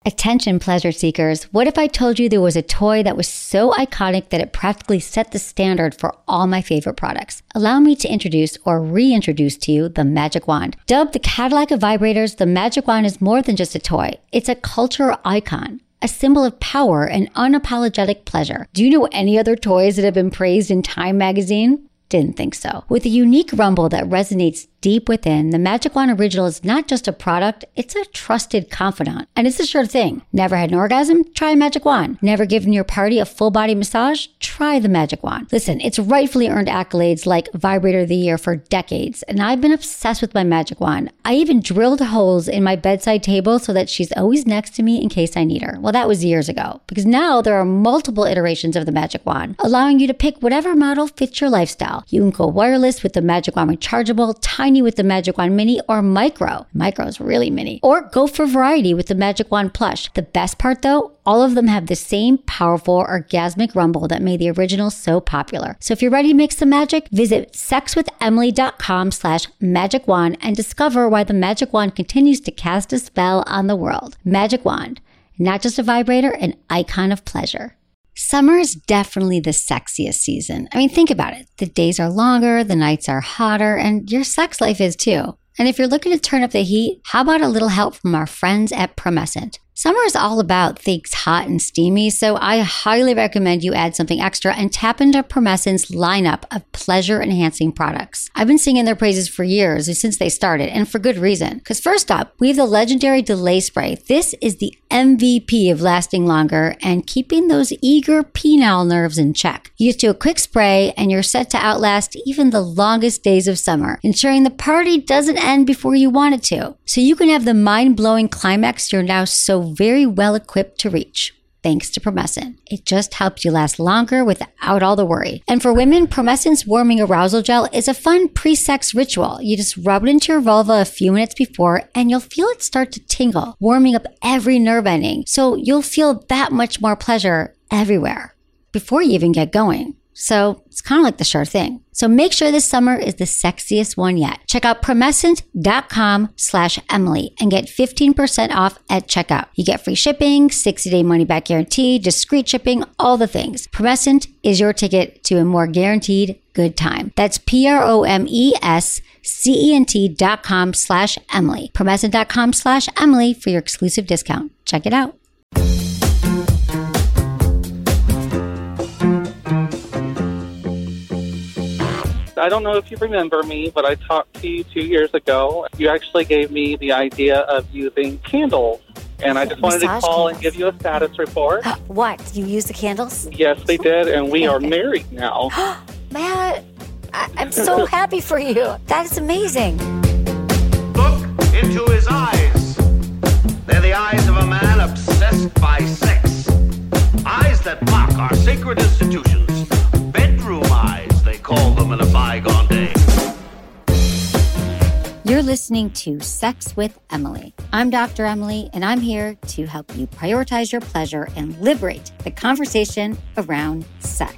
Attention, pleasure seekers. What if I told you there was a toy that was so iconic that it practically set the standard for all my favorite products? Allow me to introduce or reintroduce to you the Magic Wand. Dubbed the Cadillac of vibrators, the Magic Wand is more than just a toy. It's a cultural icon, a symbol of power and unapologetic pleasure. Do you know any other toys that have been praised in Time magazine? Didn't think so. With a unique rumble that resonates deep within, the Magic Wand Original is not just a product, it's a trusted confidant. And it's a sure thing. Never had an orgasm? Try a Magic Wand. Never given your party a full body massage? Try the Magic Wand. Listen, it's rightfully earned accolades like Vibrator of the Year for decades, and I've been obsessed with my Magic Wand. I even drilled holes in my bedside table so that she's always next to me in case I need her. Well, that was years ago, because now there are multiple iterations of the Magic Wand, allowing you to pick whatever model fits your lifestyle. You can go wireless with the Magic Wand Rechargeable, tiny with the Magic Wand Mini, or micro. Micro is really mini. Or go for variety with the Magic Wand Plush. The best part though, all of them have the same powerful orgasmic rumble that made the original so popular. So if you're ready to make some magic, visit sexwithemily.com/magic wand and discover why the Magic Wand continues to cast a spell on the world. Magic Wand, not just a vibrator, an icon of pleasure. Summer is definitely the sexiest season. I mean, think about it. The days are longer, the nights are hotter, and your sex life is too. And if you're looking to turn up the heat, how about a little help from our friends at Promescent? Summer is all about things hot and steamy, so I highly recommend you add something extra and tap into Promescent's lineup of pleasure-enhancing products. I've been singing their praises for years, since they started, and for good reason. Because first up, we have the legendary Delay Spray. This is the MVP of lasting longer and keeping those eager penile nerves in check. You just do a quick spray and you're set to outlast even the longest days of summer, ensuring the party doesn't end before you want it to. So you can have the mind-blowing climax you're now so very well equipped to reach. Thanks to Promescent. It just helps you last longer without all the worry. And for women, Promescent's Warming Arousal Gel is a fun pre-sex ritual. You just rub it into your vulva a few minutes before and you'll feel it start to tingle, warming up every nerve ending. So you'll feel that much more pleasure everywhere before you even get going. So it's kind of like the sure thing. So make sure this summer is the sexiest one yet. Check out Promescent.com/Emily and get 15% off at checkout. You get free shipping, 60-day money-back guarantee, discreet shipping, all the things. Promescent is your ticket to a more guaranteed good time. That's PROMESCENT.com/Emily. Promescent.com/Emily for your exclusive discount. Check it out. I don't know if you remember me, but I talked to you 2 years ago. You actually gave me the idea of using candles. And I just wanted to call and give you a status report. What? You use the candles? Yes, they did. And we are married now. Man, I'm so happy for you. That is amazing. Look into his eyes. They're the eyes of a man obsessed by sex. Eyes that mock our sacred institutions. Bedroom eyes, they call them in a bygone day. You're listening to Sex with Emily. I'm Dr. Emily, and I'm here to help you prioritize your pleasure and liberate the conversation around sex.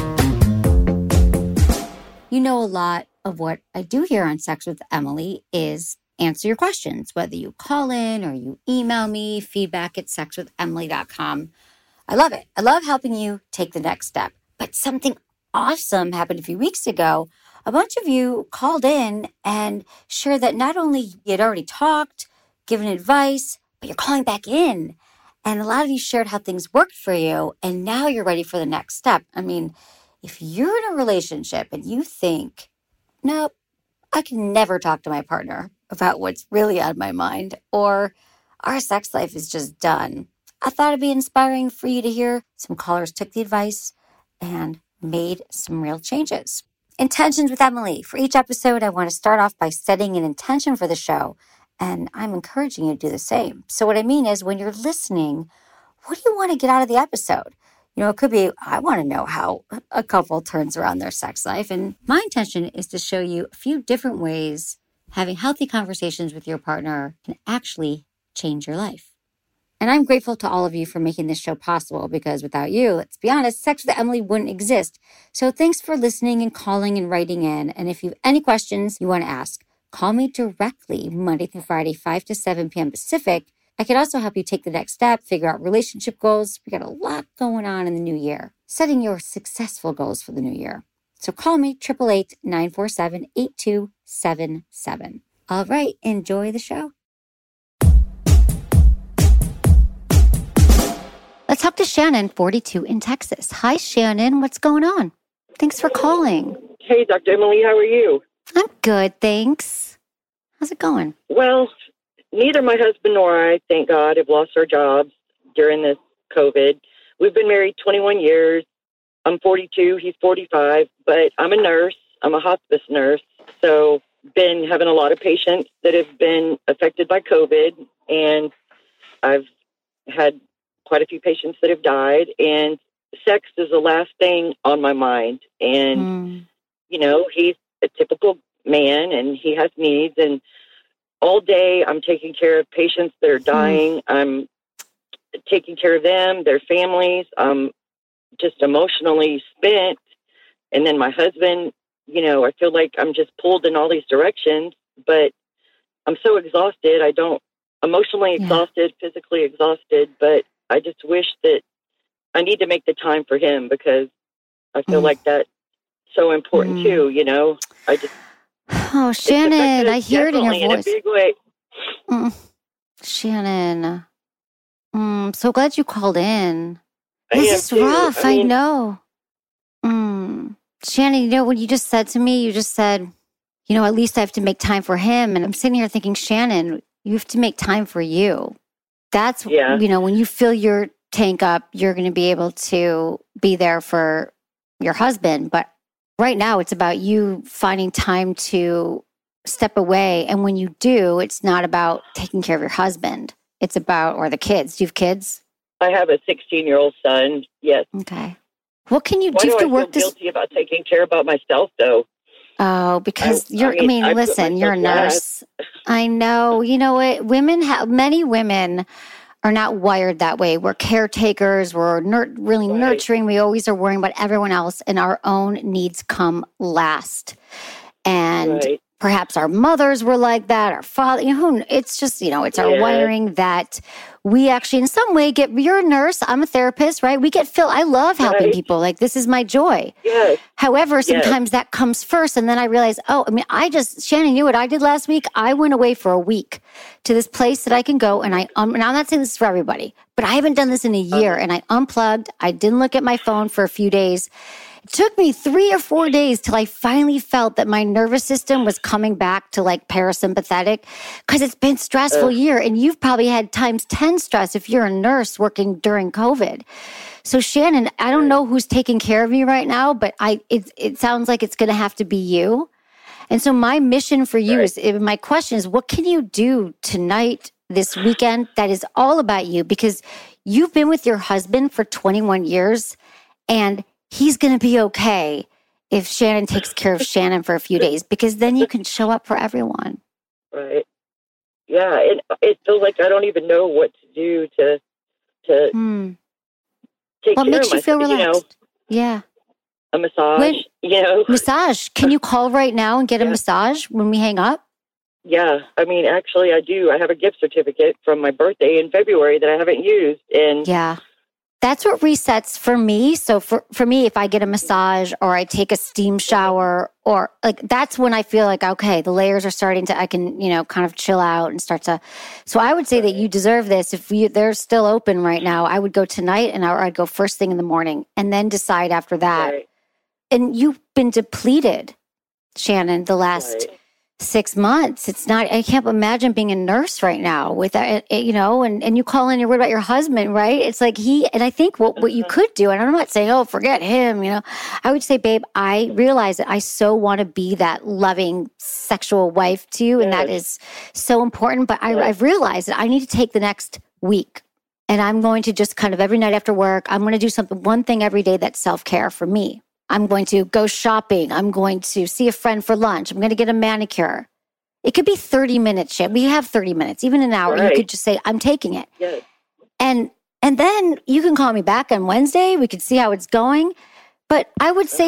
You know, a lot of what I do here on Sex with Emily is answer your questions, whether you call in or you email me, feedback@sexwithemily.com. I love it. I love helping you take the next step. But something awesome happened a few weeks ago. A bunch of you called in and shared that not only you had already talked, given advice, but you're calling back in. And a lot of you shared how things worked for you, and now you're ready for the next step. I mean, if you're in a relationship and you think, nope, I can never talk to my partner about what's really on my mind, or our sex life is just done, I thought it'd be inspiring for you to hear some callers took the advice and made some real changes. Intentions with Emily. For each episode, I want to start off by setting an intention for the show, and I'm encouraging you to do the same. So what I mean is, when you're listening, what do you want to get out of the episode? You know, it could be, I want to know how a couple turns around their sex life. And my intention is to show you a few different ways having healthy conversations with your partner can actually change your life. And I'm grateful to all of you for making this show possible, because without you, let's be honest, Sex with Emily wouldn't exist. So thanks for listening and calling and writing in. And if you have any questions you want to ask, call me directly Monday through Friday, 5 to 7 p.m. Pacific, I could also help you take the next step, figure out relationship goals. We got a lot going on in the new year. Setting your successful goals for the new year. So call me, 888-947-8277. All right, enjoy the show. Let's talk to Shannon, 42, in Texas. Hi, Shannon. What's going on? Thanks for calling. Hey, Dr. Emily, how are you? I'm good, thanks. How's it going? Well, neither my husband nor I, thank God, have lost our jobs during this COVID. We've been married 21 years. I'm 42, he's 45, but I'm a nurse. I'm a hospice nurse. So been having a lot of patients that have been affected by COVID, and I've had quite a few patients that have died, and sex is the last thing on my mind. And, you know, he's a typical man and he has needs, and all day I'm taking care of patients that are dying. I'm taking care of them, their families. I'm just emotionally spent. And then my husband, you know, I feel like I'm just pulled in all these directions, but I'm so exhausted. Emotionally exhausted, physically exhausted, but I just wish that I need to make the time for him, because I feel like that's so important too, you know. Oh, Shannon, I hear it in your voice. In a big way. Shannon, I'm so glad you called in. This is rough, I know. Shannon, you know what you just said to me? You just said, you know, at least I have to make time for him. And I'm sitting here thinking, Shannon, you have to make time for you. That's, you know, when you fill your tank up, you're going to be able to be there for your husband. But right now, it's about you finding time to step away. And when you do, it's not about taking care of your husband. It's about, or the kids. Do you have kids? I have a 16-year-old son, yes. Okay. What can you do to work this? I feel guilty about taking care about myself, though. Oh, because listen, you're a nurse. I know. You know what? Many women are not wired that way. We're caretakers. We're really nurturing. We always are worrying about everyone else, and our own needs come last. And perhaps our mothers were like that, our father, you know, it's just, you know, it's our wiring that we actually in some way you're a nurse, I'm a therapist, right? I love helping people. Like, this is my joy. Yes. However, sometimes that comes first. And then I realize, Shannon, you know what I did last week? I went away for a week to this place that I can go. And and I'm not saying this is for everybody, but I haven't done this in a year. And I unplugged. I didn't look at my phone for a few days. It took me 3 or 4 days till I finally felt that my nervous system was coming back to like parasympathetic, because it's been a stressful year, and you've probably had times 10 stress if you're a nurse working during COVID. So Shannon, I don't know who's taking care of you right now, but it sounds like it's going to have to be you. And so my mission for you my question is, what can you do tonight, this weekend, that is all about you? Because you've been with your husband for 21 years, and he's going to be okay if Shannon takes care of Shannon for a few days, because then you can show up for everyone. Right. Yeah. It feels like I don't even know what to do to take care of myself. What makes you feel relaxed? You know, a massage, you know. Massage. Can you call right now and get a massage when we hang up? Yeah. I mean, actually, I do. I have a gift certificate from my birthday in February that I haven't used. And that's what resets for me. So for me, if I get a massage or I take a steam shower, or like, that's when I feel like, okay, the layers are starting to, I can, you know, kind of chill out and start to. So I would say that you deserve this. If they're still open right now, I would go tonight, or I'd go first thing in the morning and then decide after that. Right. And you've been depleted, Shannon, the last 6 months. It's not, I can't imagine being a nurse right now with that, you know, and you call in, you're worried about your husband, right? It's like and I think what you could do, and I'm not saying, oh, forget him, you know, I would say, babe, I realize that I so want to be that loving sexual wife to you. And that is so important. But I've realized that I need to take the next week, and I'm going to just kind of every night after work, I'm going to do one thing every day that's self-care for me. I'm going to go shopping. I'm going to see a friend for lunch. I'm going to get a manicure. It could be 30 minutes. We have 30 minutes, even an hour. You could just say, I'm taking it. Yes. And then you can call me back on Wednesday. We could see how it's going. But I would say that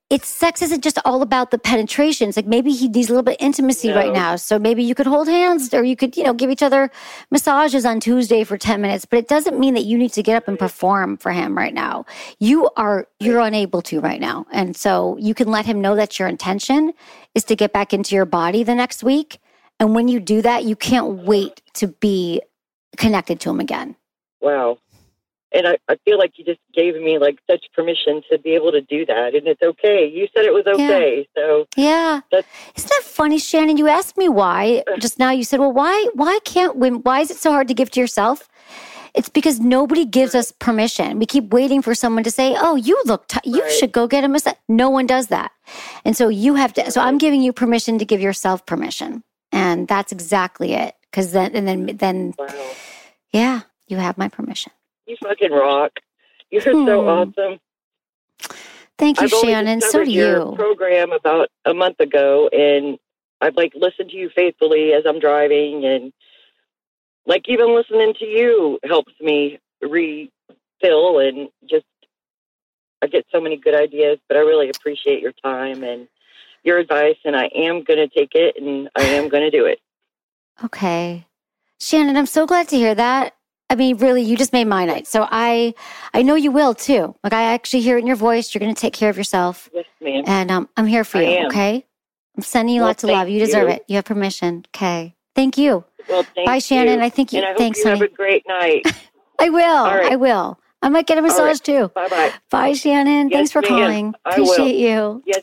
sex isn't just all about the penetration. It's like maybe he needs a little bit of intimacy right now. So maybe you could hold hands, or you could, give each other massages on Tuesday for 10 minutes. But it doesn't mean that you need to get up and perform for him right now. You're unable to right now. And so you can let him know that your intention is to get back into your body the next week. And when you do that, you can't wait to be connected to him again. Wow. And I feel like you just gave me like such permission to be able to do that. And it's okay. You said it was okay. Yeah. So yeah. Isn't that funny, Shannon? You asked me why just now. You said, well, why is it so hard to give to yourself? It's because nobody gives us permission. We keep waiting for someone to say, oh, you look, you should go get a massage. No one does that. And so you have to, so I'm giving you permission to give yourself permission. And that's exactly it. Because then, wow. Yeah, you have my permission. You fucking rock. You're so awesome. Thank you, Shannon. So do your program about a month ago, and I've listened to you faithfully as I'm driving, and even listening to you helps me refill, and just I get so many good ideas. But I really appreciate your time and your advice, and I am going to take it, and I am going to do it. Okay, Shannon, I'm so glad to hear that. I mean, really, you just made my night. So I know you will too. I actually hear it in your voice. You're going to take care of yourself. Yes, ma'am. And I'm here for you. Okay. I'm sending you lots of love. You deserve it. You have permission. Okay. Thank you. Well, bye, Shannon. You. I think you. And I hope thanks, you honey. have a great night. I will. Right. I will. I might get a massage too. Bye. Bye, Shannon. Yes, thanks for calling. Appreciate you. Yes.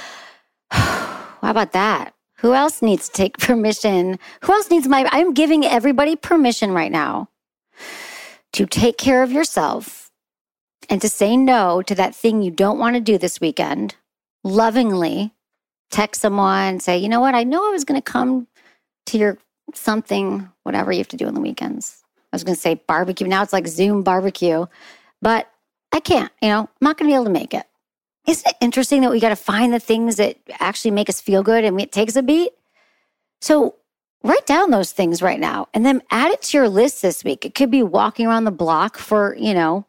How about that? Who else needs to take permission? Who else needs I'm giving everybody permission right now to take care of yourself and to say no to that thing you don't want to do this weekend. Lovingly text someone, say, you know what? I know I was going to come to your something, whatever you have to do on the weekends. I was going to say barbecue. Now it's like Zoom barbecue, but I can't, I'm not going to be able to make it. Isn't it interesting that we got to find the things that actually make us feel good and it takes a beat? So write down those things right now and then add it to your list this week. It could be walking around the block for,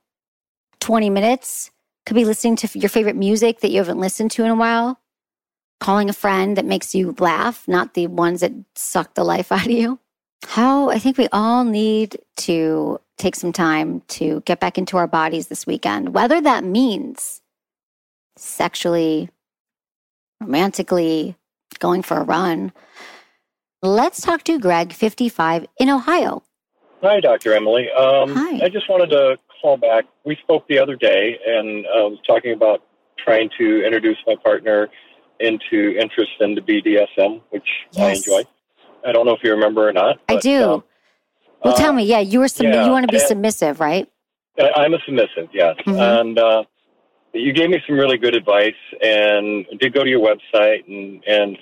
20 minutes. Could be listening to your favorite music that you haven't listened to in a while. Calling a friend that makes you laugh, not the ones that suck the life out of you. I think we all need to take some time to get back into our bodies this weekend, whether that means sexually, romantically, going for a run. Let's talk to Greg, 55, in Ohio. Hi, Dr. Emily. Hi. I just wanted to call back. We spoke the other day, and I was talking about trying to introduce my partner into interest in the BDSM, which I enjoy. I don't know if you remember or not. I do. Well, tell me. Yeah, you want to be submissive, right? I'm a submissive, yes. Mm-hmm. And you gave me some really good advice, and I did go to your website, and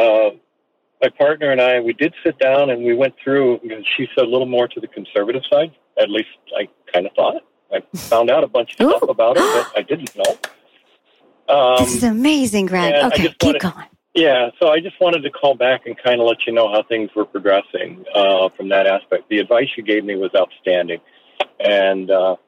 my partner and I, we did sit down and we went through, and she said a little more to the conservative side. At least I kind of thought. I found out a bunch of stuff about it that I didn't know. This is amazing, Greg. Okay, keep going. Yeah, so I just wanted to call back and kind of let you know how things were progressing from that aspect. The advice you gave me was outstanding, and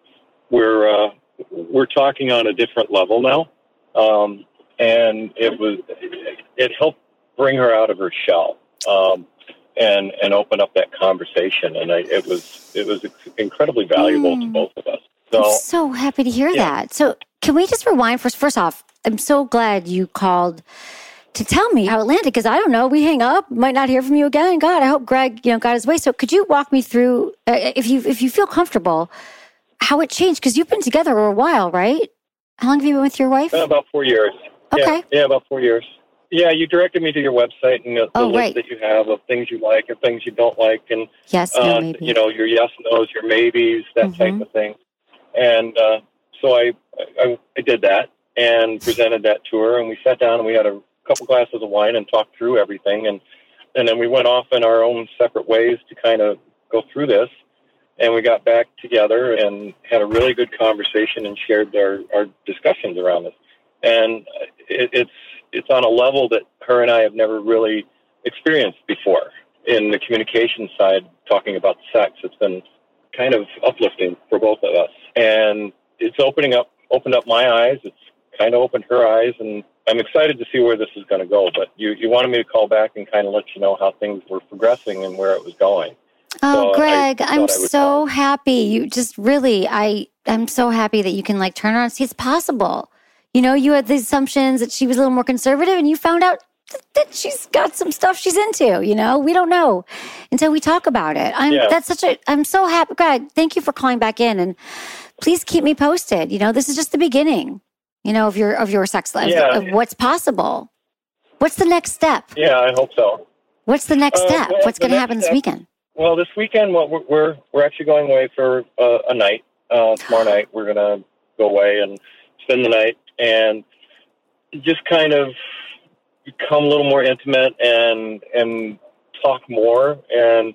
we're talking on a different level now, and it helped bring her out of her shell and open up that conversation, and it was incredibly valuable to both of us. So I'm so happy to hear that. So can we just rewind first off? I'm so glad you called to tell me how it landed, because I don't know. We hang up, might not hear from you again. God, I hope Greg, got his way. So could you walk me through, if you feel comfortable, how it changed? Because you've been together for a while, right? How long have you been with your wife? About 4 years. Okay. Yeah, about 4 years. Yeah, you directed me to your website and the list that you have of things you like and things you don't like, and yes, no, maybe. Your yes, no's, your maybes, that type of thing. And so I did that and presented that to her, and we sat down and we had a couple glasses of wine and talked through everything, and then we went off in our own separate ways to kind of go through this, and we got back together and had a really good conversation and shared our discussions around this. And it's on a level that her and I have never really experienced before. In the communication side, talking about sex, it's been kind of uplifting for both of us. And it's opened up my eyes. It's kind of opened her eyes. And I'm excited to see where this is going to go. But you wanted me to call back and kind of let you know how things were progressing and where it was going. Oh, so Greg, I'm so happy. You just really, I'm so happy that you can like turn around and see it's possible. You know, you had the assumptions that she was a little more conservative and you found out that she's got some stuff she's into, you know? We don't know until we talk about it. I'm so happy. Greg, thank you for calling back in, and please keep me posted. You know, this is just the beginning, you know, of your sex life, of what's possible. What's the next step? Yeah, I hope so. What's the next step? What's going to happen this weekend? Well, this weekend, we're actually going away for a night. Tomorrow night, we're going to go away and spend the night and just kind of become a little more intimate and talk more and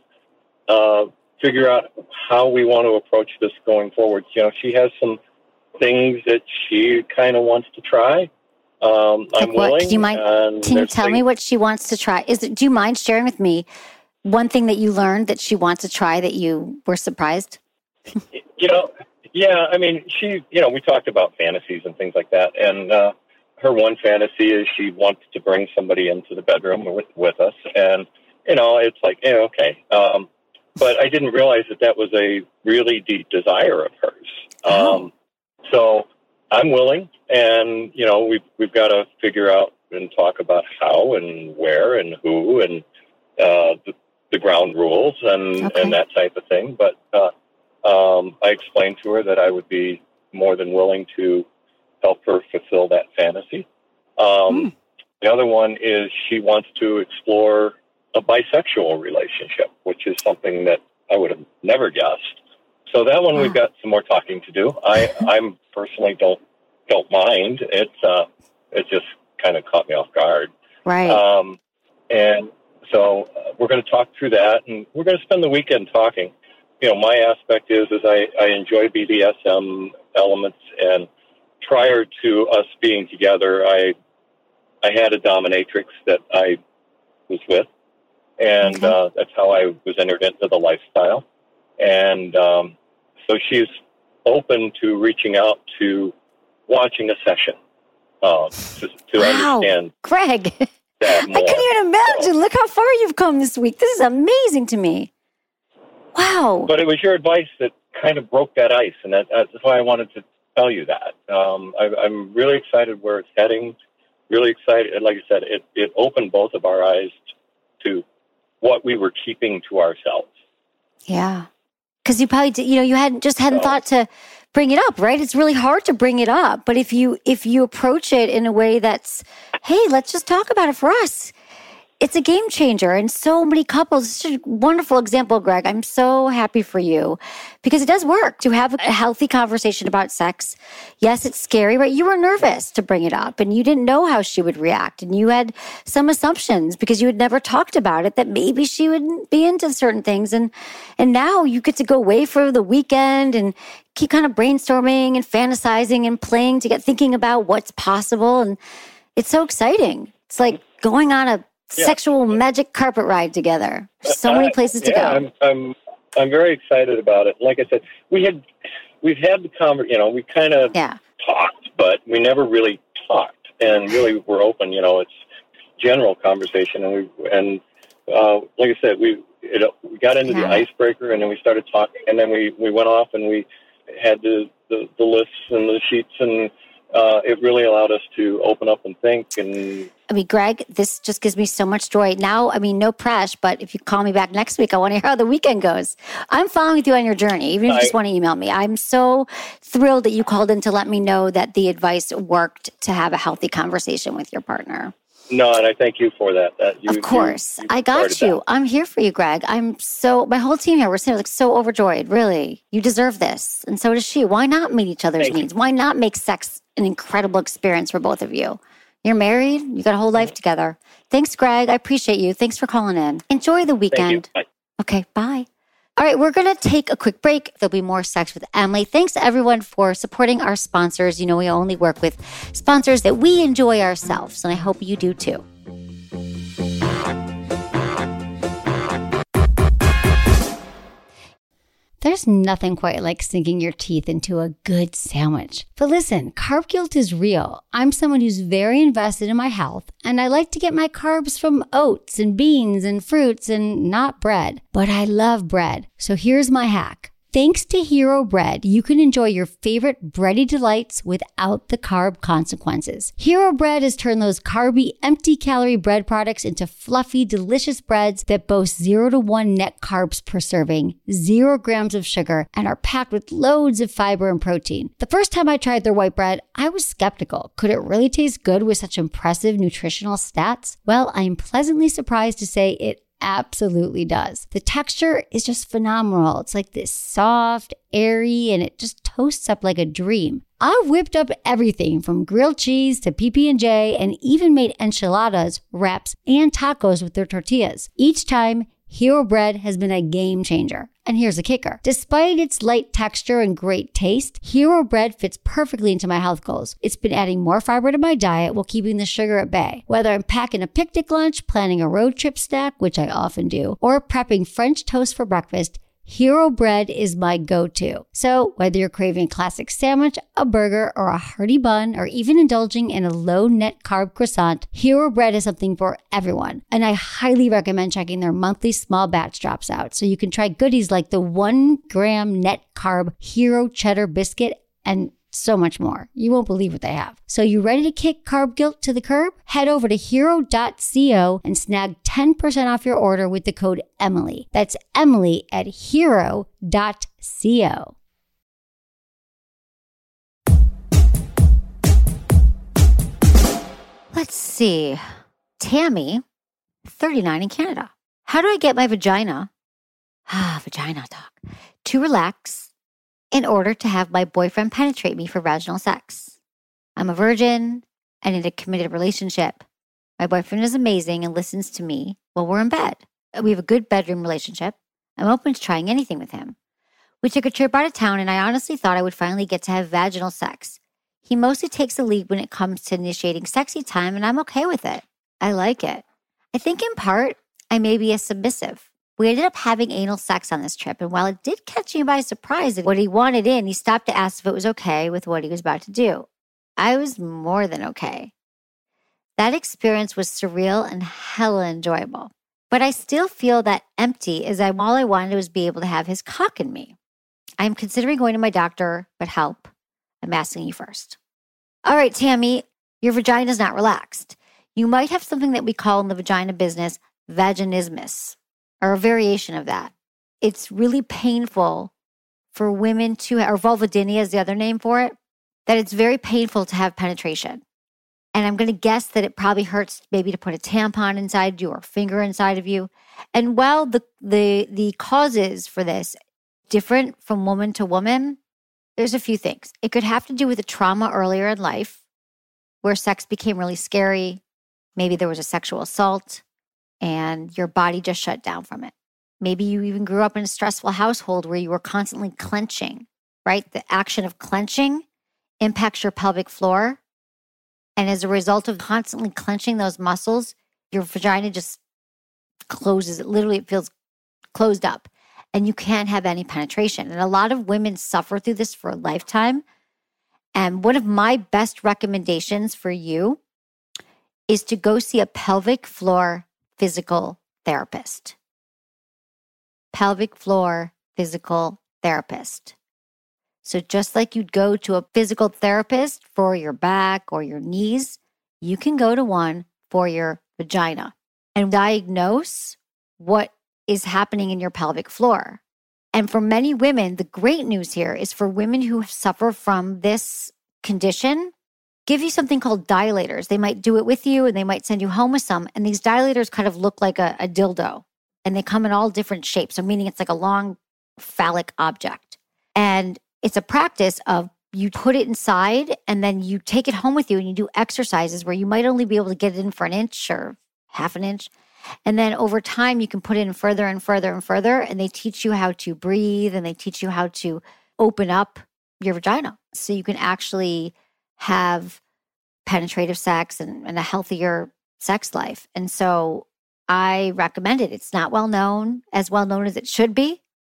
figure out how we want to approach this going forward. You know, she has some things that she kind of wants to try. I'm willing. Can you tell me what she wants to try? Do you mind sharing with me one thing that you learned that she wants to try that you were surprised? You know, yeah, I mean, we talked about fantasies and things like that. And her one fantasy is she wants to bring somebody into the bedroom with us. And, you know, it's like, okay. But I didn't realize that was a really deep desire of hers. So I'm willing. And, you know, we've got to figure out and talk about how and where and who and the ground rules and that type of thing. But I explained to her that I would be more than willing to help her fulfill that fantasy. The other one is she wants to explore a bisexual relationship, which is something that I would have never guessed. So that one we've got some more talking to do. I'm personally don't mind. It just kind of caught me off guard. Right. And so we're going to talk through that, and we're going to spend the weekend talking. You know, my aspect is I enjoy BDSM elements, and prior to us being together, I had a dominatrix that I was with, and that's how I was entered into the lifestyle. And so she's open to reaching out to watching a session to understand. Greg, I couldn't even imagine. Look how far you've come this week. This is amazing to me. Wow. But it was your advice that kind of broke that ice, and that's why I wanted to tell you that. I'm really excited where it's heading, really excited. Like I said, it opened both of our eyes to what we were keeping to ourselves. Yeah. Because you probably, you hadn't thought to bring it up, right? It's really hard to bring it up. But if you approach it in a way that's, hey, let's just talk about it for us, it's a game changer. And so many couples, it's such a wonderful example, Greg. I'm so happy for you because it does work to have a healthy conversation about sex. Yes, it's scary, right? You were nervous to bring it up and you didn't know how she would react. And you had some assumptions because you had never talked about it that maybe she would be into certain things. And now you get to go away for the weekend and keep kind of brainstorming and fantasizing and playing to get thinking about what's possible. And it's so exciting. It's like going on a sexual magic carpet ride together. So many places to go. I'm very excited about it. Like I said, we've had the conversation. We kind of talked, but we never really talked, and really we're open. It's general conversation, and like I said, we got into the icebreaker, and then we started talking, and then we went off and we had the lists and the sheets, and it really allowed us to open up and think. And Greg, this just gives me so much joy. Now, no press, but if you call me back next week, I want to hear how the weekend goes. I'm following with you on your journey, even if you just want to email me. I'm so thrilled that you called in to let me know that the advice worked to have a healthy conversation with your partner. No, and I thank you for that. Of course. I got you. I'm here for you, Greg. My whole team here, we're so overjoyed, really. You deserve this. And so does she. Why not meet each other's needs? Why not make sex an incredible experience for both of you? You're married. You got a whole life together. Thanks, Greg. I appreciate you. Thanks for calling in. Enjoy the weekend. Thank you. Bye. Okay, bye. All right, we're going to take a quick break. There'll be more Sex with Emily. Thanks, everyone, for supporting our sponsors. We only work with sponsors that we enjoy ourselves, and I hope you do too. There's nothing quite like sinking your teeth into a good sandwich. But listen, carb guilt is real. I'm someone who's very invested in my health, and I like to get my carbs from oats and beans and fruits and not bread. But I love bread. So here's my hack. Thanks to Hero Bread, you can enjoy your favorite bready delights without the carb consequences. Hero Bread has turned those carby, empty-calorie bread products into fluffy, delicious breads that boast 0 to 1 net carbs per serving, 0 grams of sugar, and are packed with loads of fiber and protein. The first time I tried their white bread, I was skeptical. Could it really taste good with such impressive nutritional stats? Well, I am pleasantly surprised to say it absolutely does. The texture is just phenomenal. It's like this soft, airy, and it just toasts up like a dream. I've whipped up everything from grilled cheese to PB&J and even made enchiladas, wraps, and tacos with their tortillas. Each time, Hero Bread has been a game changer. And here's the kicker. Despite its light texture and great taste, Hero Bread fits perfectly into my health goals. It's been adding more fiber to my diet while keeping the sugar at bay. Whether I'm packing a picnic lunch, planning a road trip snack, which I often do, or prepping French toast for breakfast, Hero Bread is my go-to. So whether you're craving a classic sandwich, a burger, or a hearty bun, or even indulging in a low net carb croissant, Hero Bread is something for everyone. And I highly recommend checking their monthly small batch drops out so you can try goodies like the 1 gram net carb Hero Cheddar Biscuit and so much more. You won't believe what they have. So you ready to kick carb guilt to the curb? Head over to hero.co and snag 10% off your order with the code Emily. That's Emily at hero.co. Let's see. Tammy, 39 in Canada. How do I get my vagina talk, to relax in order to have my boyfriend penetrate me for vaginal sex? I'm a virgin and in a committed relationship. My boyfriend is amazing and listens to me while we're in bed. We have a good bedroom relationship. I'm open to trying anything with him. We took a trip out of town and I honestly thought I would finally get to have vaginal sex. He mostly takes the lead when it comes to initiating sexy time and I'm okay with it. I like it. I think in part, I may be a submissive. We ended up having anal sex on this trip, and while it did catch me by surprise that what he wanted in, he stopped to ask if it was okay with what he was about to do. I was more than okay. That experience was surreal and hella enjoyable. But I still feel that empty as all I wanted was be able to have his cock in me. I'm considering going to my doctor, but help. I'm asking you first. All right, Tammy, your vagina is not relaxed. You might have something that we call in the vagina business vaginismus, or a variation of that. It's really painful for women to, or vulvodynia is the other name for it, that it's very painful to have penetration. And I'm going to guess that it probably hurts maybe to put a tampon inside you or a finger inside of you. And while the causes for this different from woman to woman, there's a few things. It could have to do with a trauma earlier in life where sex became really scary. Maybe there was a sexual assault and your body just shut down from it. Maybe you even grew up in a stressful household where you were constantly clenching, right? The action of clenching impacts your pelvic floor. And as a result of constantly clenching those muscles, your vagina just closes. It feels closed up and you can't have any penetration. And a lot of women suffer through this for a lifetime. And one of my best recommendations for you is to go see a pelvic floor physical therapist. Pelvic floor physical therapist. So just like you'd go to a physical therapist for your back or your knees, you can go to one for your vagina and diagnose what is happening in your pelvic floor. And for many women, the great news here is for women who suffer from this condition, give you something called dilators. They might do it with you and they might send you home with some. And these dilators kind of look like a dildo and they come in all different shapes. So meaning it's like a long phallic object. And it's a practice of you put it inside and then you take it home with you and you do exercises where you might only be able to get it in for an inch or half an inch. And then over time, you can put it in further and further and further. And they teach you how to breathe and they teach you how to open up your vagina. So you can actually have penetrative sex and a healthier sex life. And so I recommend it. It's not as well known as it should be.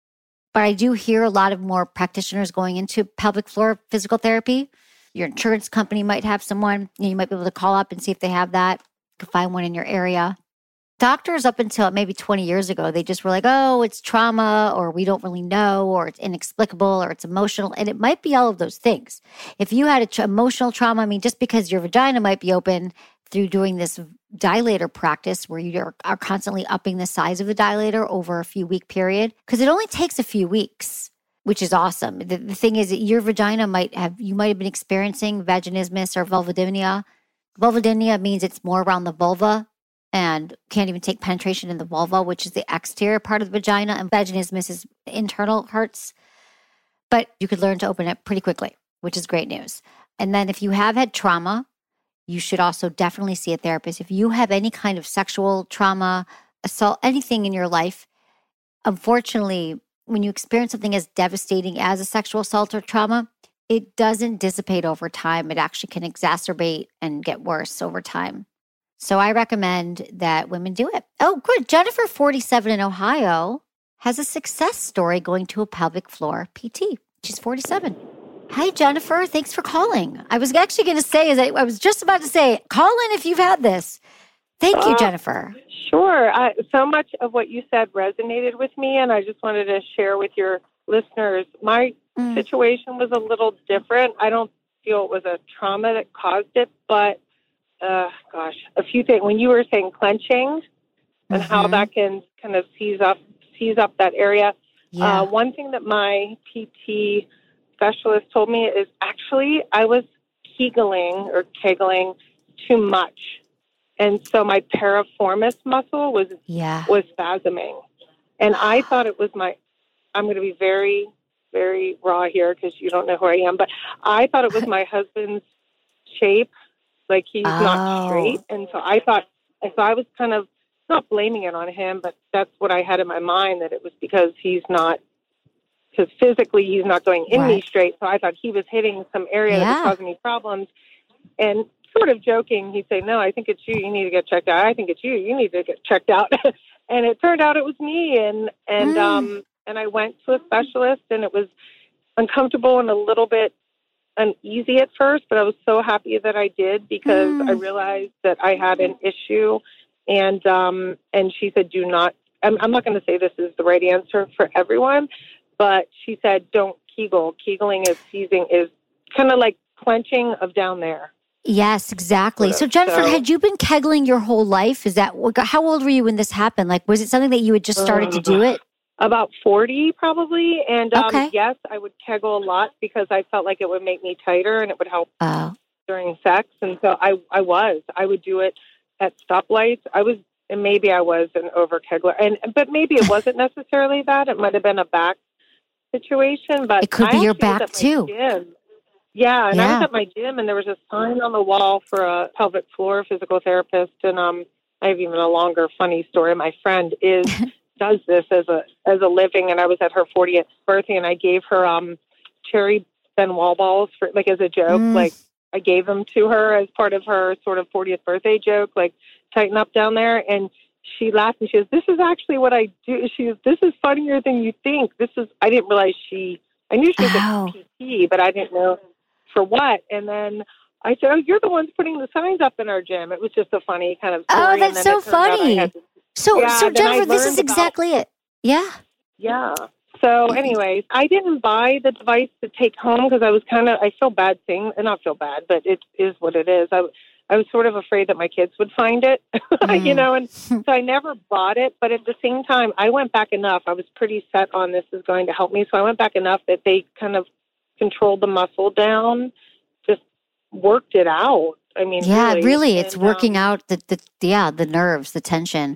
But I do hear a lot of more practitioners going into pelvic floor physical therapy. Your insurance company might have someone. You might be able to call up and see if they have that. You can find one in your area. Doctors up until maybe 20 years ago, they just were like, oh, it's trauma, or we don't really know, or it's inexplicable, or it's emotional. And it might be all of those things. If you had emotional trauma, I mean, just because your vagina might be open through doing this dilator practice where you are constantly upping the size of the dilator over a few week period, because it only takes a few weeks, which is awesome. The thing is that your vagina you might have been experiencing vaginismus or vulvodynia. Vulvodynia means it's more around the vulva and can't even take penetration in the vulva, which is the exterior part of the vagina. And vaginismus is internal hurts. But you could learn to open it pretty quickly, which is great news. And then if you have had trauma, you should also definitely see a therapist. If you have any kind of sexual trauma, assault, anything in your life, unfortunately, when you experience something as devastating as a sexual assault or trauma, it doesn't dissipate over time. It actually can exacerbate and get worse over time. So I recommend that women do it. Oh, good. Jennifer, 47 in Ohio, has a success story going to a pelvic floor PT. She's 47. Hi, Jennifer. Thanks for calling. I was actually going to say, I was just about to say, call in if you've had this. Thank you, Jennifer. Sure. So much of what you said resonated with me, and I just wanted to share with your listeners. My situation was a little different. I don't feel it was a trauma that caused it, but a few things. When you were saying clenching and how that can kind of seize up that area. Yeah. One thing that my PT specialist told me is actually I was kegling too much. And so my piriformis muscle was spasming. And I thought it was I'm going to be very, very raw here because you don't know who I am, but I thought it was my husband's shape. Like he's not straight. And so I was kind of not blaming it on him, but that's what I had in my mind, that it was because physically he's not going in me straight. So I thought he was hitting some area that was causing me problems. And sort of joking, he'd say, no, I think it's you. You need to get checked out. I think it's you. You need to get checked out. And it turned out it was me. And I went to a specialist, and it was uncomfortable and a little bit uneasy at first, but I was so happy that I did because I realized that I had an issue. And she said, I'm not going to say this is the right answer for everyone, but she said, don't kegel. Kegling is kind of like clenching of down there. Yes, exactly. So Jennifer, had you been kegling your whole life? How old were you when this happened? Like, was it something that you had just started to do it? About 40 probably. And yes, I would kegel a lot because I felt like it would make me tighter and it would help during sex. And so I would do it at stoplights. Maybe I was an over kegler, but maybe it wasn't necessarily that. It might have been a back situation, but it could be your back too. Yeah, and I was at my gym, and there was a sign on the wall for a pelvic floor physical therapist. And I have even a longer funny story. My friend does this as a living, and I was at her 40th birthday, and I gave her cherry Ben Wall balls for as a joke. Like I gave them to her as part of her sort of 40th birthday joke, like tighten up down there. And she laughed and she goes, "This is actually what I do." She goes, "This is funnier than you think." I didn't realize I knew she was a PT, but I didn't know for what. And then I said, "Oh, you're the ones putting the signs up in our gym." It was just a funny kind of story. Oh, that's so funny. So Jennifer, this is exactly it. Yeah. Yeah. So anyways, I didn't buy the device to take home because I feel bad saying, not feel bad, but it is what it is. I was sort of afraid that my kids would find it, and so I never bought it. But at the same time, I went back enough. I was pretty set on this is going to help me. So I went back enough that they kind of controlled the muscle down, just worked it out. I mean, really it's working out the nerves, the tension.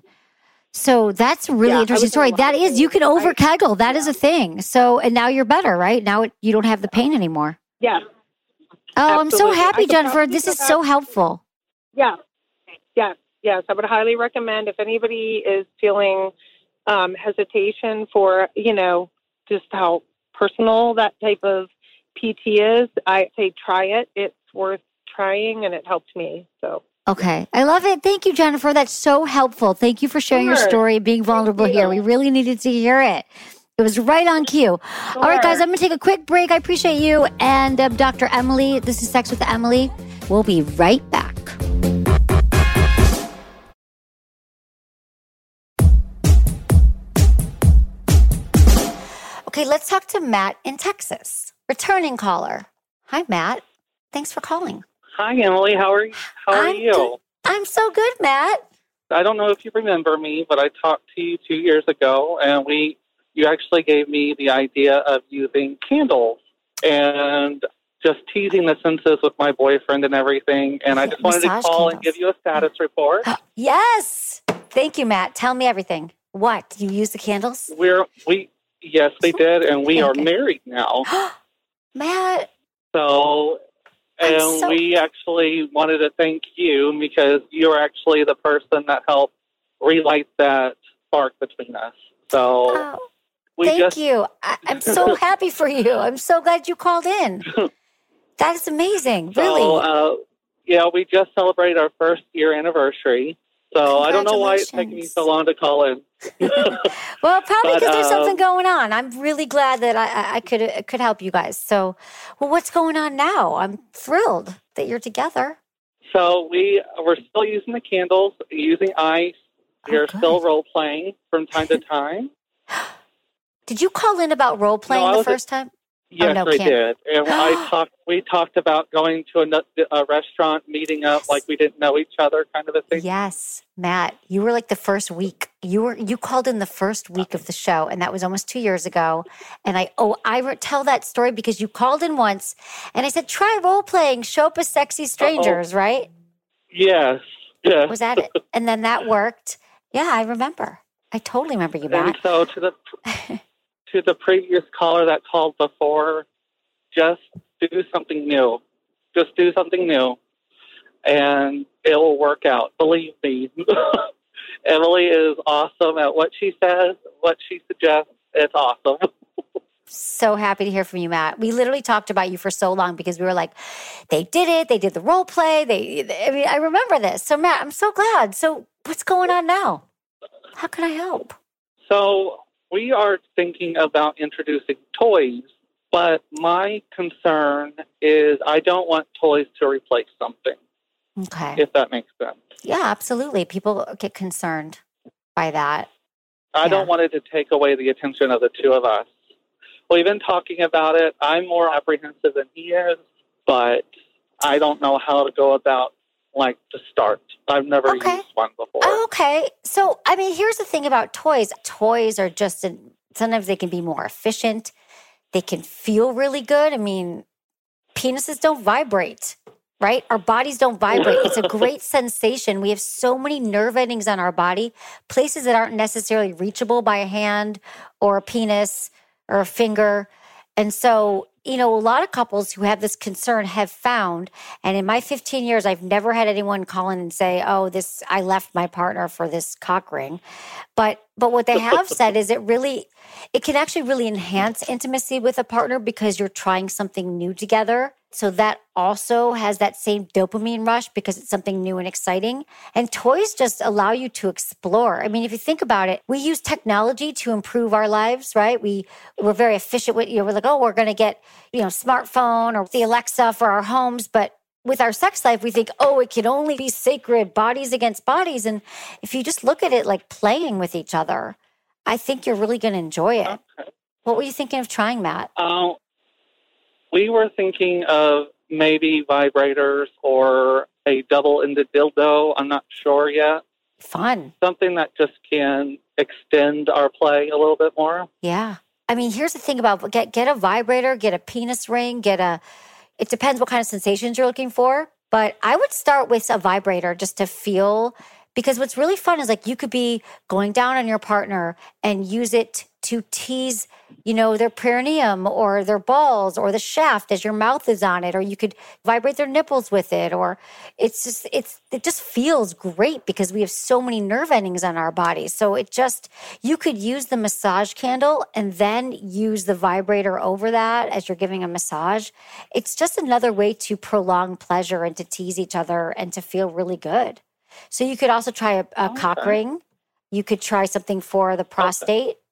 So that's a really interesting story. That is, you can over kegel. That is a thing. So, and now you're better, right? Now you don't have the pain anymore. Yeah. Oh, I'm so happy, Jennifer. This is so helpful. Yeah. Yes. Yes. I would highly recommend if anybody is feeling hesitation for, just how personal that type of PT is, I say try it. It's worth trying, and it helped me. So. Okay. I love it. Thank you, Jennifer. That's so helpful. Thank you for sharing your story, being vulnerable here. We really needed to hear it. It was right on cue. All right, guys, I'm going to take a quick break. I appreciate you. And Dr. Emily, this is Sex with Emily. We'll be right back. Okay, let's talk to Matt in Texas. Returning caller. Hi, Matt. Thanks for calling. Hi, Emily. How are you? I'm so good, Matt. I don't know if you remember me, but I talked to you 2 years ago, and you actually gave me the idea of using candles and just teasing the senses with my boyfriend and everything. And I just wanted to call and give you a status report. Yes. Thank you, Matt. Tell me everything. What? Did you use the candles? Yes, they did, and we are married now. Matt. So, we actually wanted to thank you because you're actually the person that helped relight that spark between us. So, thank you. I'm so happy for you. I'm so glad you called in. That's amazing, really. So, we just celebrated our first year anniversary. So I don't know why it's taking me so long to call in. Well, probably because there's something going on. I'm really glad that I could help you guys. So, what's going on now? I'm thrilled that you're together. So we're still using the candles, using ice. We're still role playing from time to time. Did you call in about role playing the first time? Yes, I did. And we talked about going to a restaurant, meeting up like we didn't know each other, kind of a thing. Yes, Matt, you were like the first week. You called in the first week of the show, and that was almost 2 years ago. And I tell that story because you called in once, and I said, try role playing, show up as sexy strangers, right? Yes. Yes. Was that it? And then that worked. Yeah, I remember. I totally remember you, Matt. And so to the previous caller that called before, just do something new. Just do something new, and it will work out. Believe me. Emily is awesome at what she says, what she suggests. It's awesome. So happy to hear from you, Matt. We literally talked about you for so long because we were like, they did it. They did the role play. I remember this. So, Matt, I'm so glad. So what's going on now? How can I help? So we are thinking about introducing toys, but my concern is I don't want toys to replace something. Okay. If that makes sense. Yeah, absolutely. People get concerned by that. I don't want it to take away the attention of the two of us. We've been talking about it. I'm more apprehensive than he is, but I don't know how to go about, to start. I've never used one before. Okay. So, here's the thing about toys. Toys are just, sometimes they can be more efficient. They can feel really good. Penises don't vibrate, right? Our bodies don't vibrate. It's a great sensation. We have so many nerve endings on our body, places that aren't necessarily reachable by a hand or a penis or a finger. And so, a lot of couples who have this concern have found, and in my 15 years, I've never had anyone call in and say, I left my partner for this cock ring. But what they have said is it can actually really enhance intimacy with a partner because you're trying something new together. So that also has that same dopamine rush because it's something new and exciting. And toys just allow you to explore. If you think about it, we use technology to improve our lives, right? We're very efficient with, we're like, we're going to get, smartphone or the Alexa for our homes. But with our sex life, we think, it can only be sacred, bodies against bodies. And if you just look at it like playing with each other, I think you're really going to enjoy it. Okay. What were you thinking of trying, Matt? We were thinking of maybe vibrators or a double-ended dildo. I'm not sure yet. Fun. Something that just can extend our play a little bit more. Yeah. Here's the thing about get a vibrator, get a penis ring, it depends what kind of sensations you're looking for. But I would start with a vibrator just to feel, because what's really fun is you could be going down on your partner and use it to tease, their perineum or their balls or the shaft as your mouth is on it, or you could vibrate their nipples with it, or it just feels great because we have so many nerve endings on our body. So you could use the massage candle and then use the vibrator over that as you're giving a massage. It's just another way to prolong pleasure and to tease each other and to feel really good. So you could also try a cock ring. You could try something for the prostate.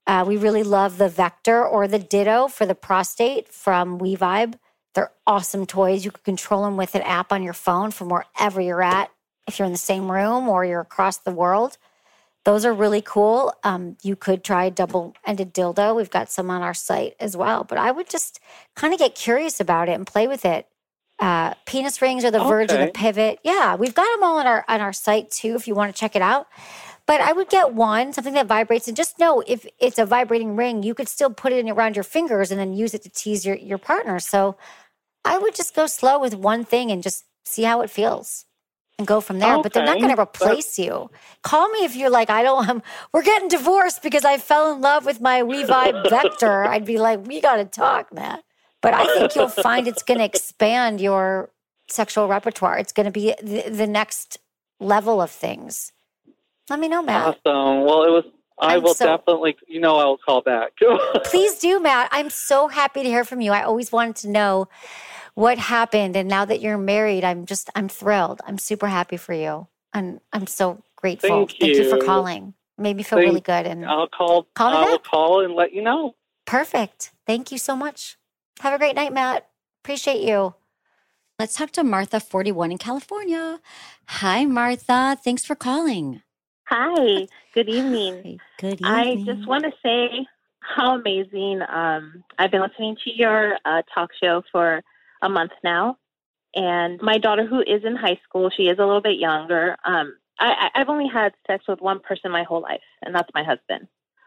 We really love the Vector or the Ditto for the prostate from WeVibe. They're awesome toys. You can control them with an app on your phone from wherever you're at. If you're in the same room or you're across the world, those are really cool. You could try a double-ended dildo. We've got some on our site as well. But I would just kind of get curious about it and play with it. Penis rings or the Verge and the Pivot. Yeah, we've got them all on our site too if you want to check it out. But I would get one, something that vibrates. And just know if it's a vibrating ring, you could still put it around your fingers and then use it to tease your partner. So I would just go slow with one thing and just see how it feels and go from there. But they're not going to replace you. Call me if you're like, we're getting divorced because I fell in love with my WeVibe Vector. I'd be like, we got to talk, Matt. But I think you'll find it's going to expand your sexual repertoire. It's going to be the next level of things. Let me know, Matt. Awesome. Well, I will definitely, I'll call back. Please do, Matt. I'm so happy to hear from you. I always wanted to know what happened. And now that you're married, I'm thrilled. I'm super happy for you. And I'm so grateful. Thank you for calling. Made me feel really good. And I'll call and let you know. Perfect. Thank you so much. Have a great night, Matt. Appreciate you. Let's talk to Martha, 41 in California. Hi, Martha. Thanks for calling. Hi. Good evening. Good evening. I just want to say how amazing. I've been listening to your talk show for a month now. And my daughter, who is in high school, she is a little bit younger. I've only had sex with one person my whole life, and that's my husband.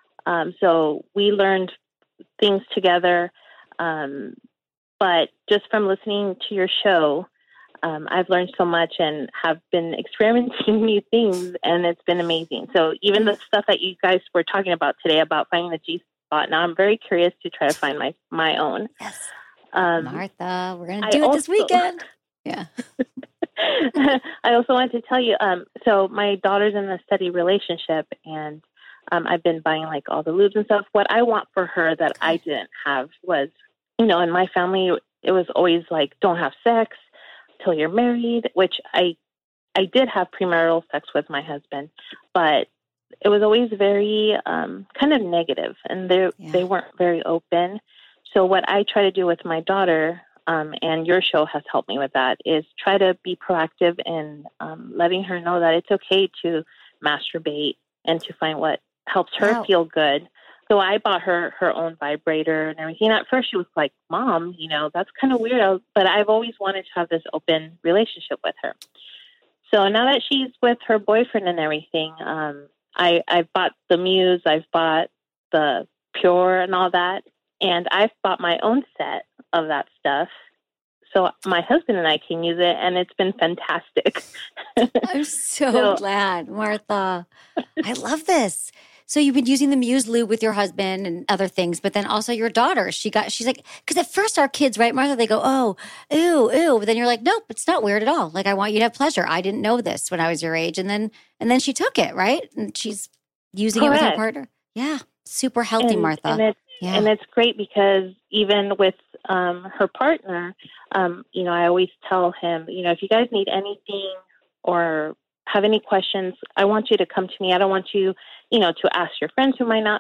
So we learned things together. But just from listening to your show, I've learned so much and have been experimenting new things, and it's been amazing. So even the stuff that you guys were talking about today about finding the G-spot, now I'm very curious to try to find my own. Yes. Martha, we're going to do it this weekend. Yeah. I also wanted to tell you, so my daughter's in a steady relationship, and I've been buying like all the lubes and stuff. What I want for her that I didn't have was, in my family, it was always like, don't have sex till you're married, which I did have premarital sex with my husband, but it was always very kind of negative, and they weren't very open. So what I try to do with my daughter, and your show has helped me with that, is try to be proactive in letting her know that it's okay to masturbate and to find what helps her feel good. So I bought her own vibrator and everything. At first she was like, Mom, that's kind of weird. But I've always wanted to have this open relationship with her. So now that she's with her boyfriend and everything, I've bought the Muse, I've bought the Pure and all that. And I've bought my own set of that stuff. So my husband and I can use it, and it's been fantastic. I'm so glad, Martha. I love this. So you've been using the Muse lube with your husband and other things, but then also your daughter. She's like, because at first our kids, right, Martha, they go, oh, ew. But then you're like, nope, it's not weird at all. Like, I want you to have pleasure. I didn't know this when I was your age. And then she took it, right? And she's using it with her partner. Yeah. Super healthy, Martha. And it's great because even with her partner, I always tell him, if you guys need anything or have any questions, I want you to come to me. I don't want you, to ask your friends who might not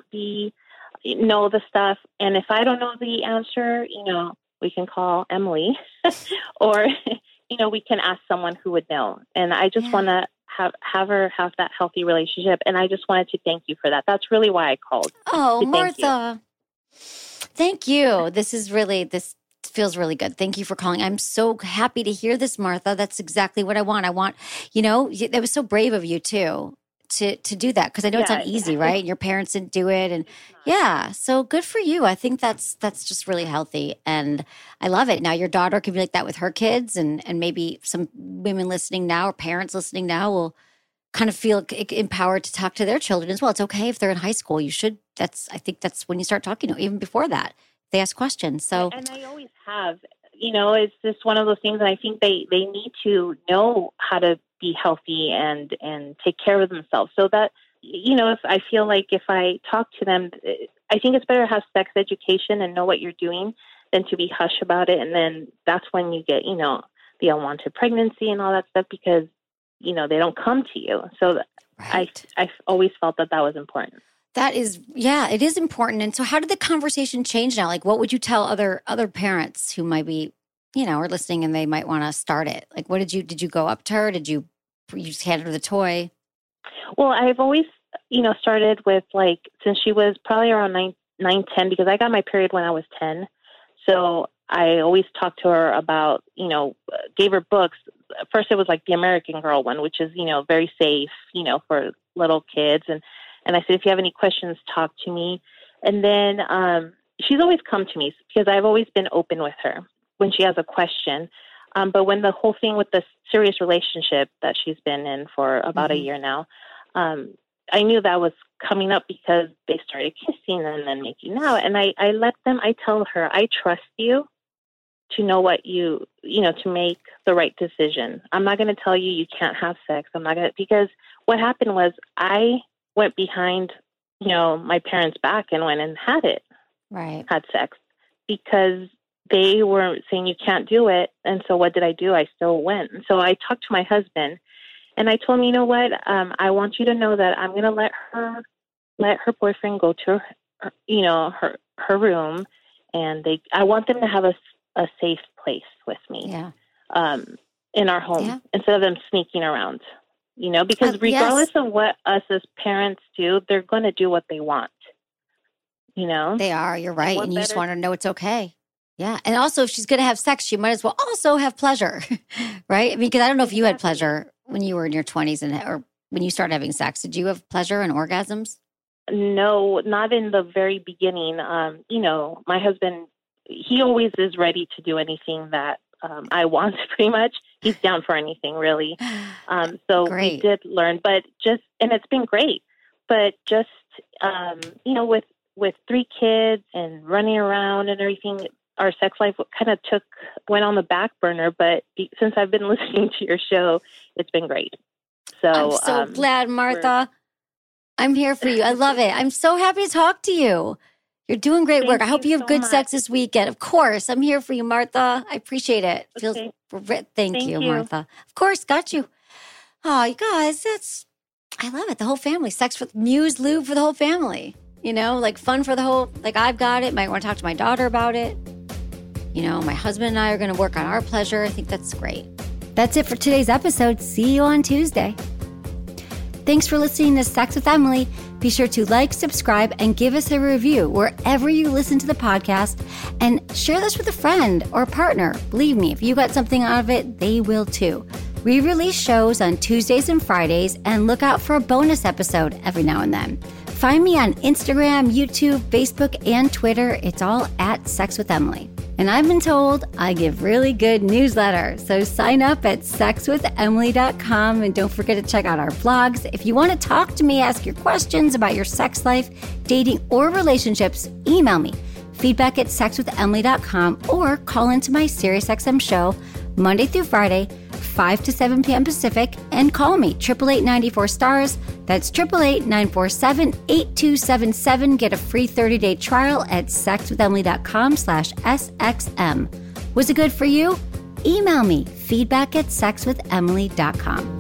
know the stuff. And if I don't know the answer, we can call Emily or, we can ask someone who would know. And I just want to have her have that healthy relationship. And I just wanted to thank you for that. That's really why I called. Oh, Martha. Thank you. This feels really good. Thank you for calling. I'm so happy to hear this, Martha. That's exactly what I want. That was so brave of you too, to do that. Cause I know it's not easy, right? And your parents didn't do it. And so good for you. I think that's just really healthy. And I love it. Now your daughter can be like that with her kids, and maybe some women listening now or parents listening now will kind of feel empowered to talk to their children as well. It's okay if they're in high school. You should. I think that's when you start talking. Even before that, they ask questions. So, and I always have. It's just one of those things. And I think they need to know how to be healthy and take care of themselves. So that if I feel like if I talk to them, I think it's better to have sex education and know what you're doing than to be hush about it. And then that's when you get the unwanted pregnancy and all that stuff because they don't come to you. So right. I've always felt that was important. That is, it is important. And so how did the conversation change now? Like, what would you tell other parents who might be, are listening and they might want to start it? Like, what did you go up to her? Did you just hand her the toy? Well, I've always, started with since she was probably around 9, 10, because I got my period when I was 10. So I always talked to her about, gave her books. First, it was like the American Girl one, which is, very safe, for little kids. And I said, if you have any questions, talk to me. And then she's always come to me because I've always been open with her when she has a question. But when the whole thing with the serious relationship that she's been in for about a year now, I knew that was coming up because they started kissing and then making out. And I tell her, I trust you to know what to make the right decision. I'm not going to tell you can't have sex. Because what happened was I went behind, my parents' back and went and had sex because they were saying you can't do it. And so what did I do? I still went. And so I talked to my husband and I told him, you know what? I want you to know that I'm going to let her boyfriend go to her room, and I want them to have a safe place with me, in our home instead of them sneaking around, because regardless of what us as parents do, they're going to do what they want, They are, you're right. And you just want to know it's okay. Yeah. And also if she's going to have sex, she might as well also have pleasure, right? I mean, because I don't know if you had pleasure when you were in your 20s or when you started having sex. Did you have pleasure and orgasms? No, not in the very beginning. My husband, he always is ready to do anything that I want, pretty much. He's down for anything, really. So we did learn, and it's been great. But just, with 3 kids and running around and everything, our sex life kind of went on the back burner. But since I've been listening to your show, it's been great. So I'm so glad, Martha. I'm here for you. I love it. I'm so happy to talk to you. You're doing great work. I hope you have good sex this weekend. Of course. I'm here for you, Martha. I appreciate it. Thank you, Martha. Of course. Got you. Oh, you guys, I love it. The whole family. Sex with Muse Lube for the whole family. Fun for the whole, I've got it. Might want to talk to my daughter about it. My husband and I are going to work on our pleasure. I think that's great. That's it for today's episode. See you on Tuesday. Thanks for listening to Sex with Emily. Be sure to like, subscribe, and give us a review wherever you listen to the podcast. And share this with a friend or partner. Believe me, if you got something out of it, they will too. We release shows on Tuesdays and Fridays, and look out for a bonus episode every now and then. Find me on Instagram, YouTube, Facebook, and Twitter. It's all at Sex with Emily. And I've been told I give really good newsletter. So sign up at sexwithemily.com and don't forget to check out our blogs. If you want to talk to me, ask your questions about your sex life, dating, or relationships, email me, feedback@sexwithemily.com, or call into my SiriusXM show Monday through Friday, 5 to 7 p.m. Pacific, and call me, 888-94-STARS. That's 888-947-8277. Get a free 30-day trial at sexwithemily.com/SXM. Was it good for you? Email me, feedback@sexwithemily.com.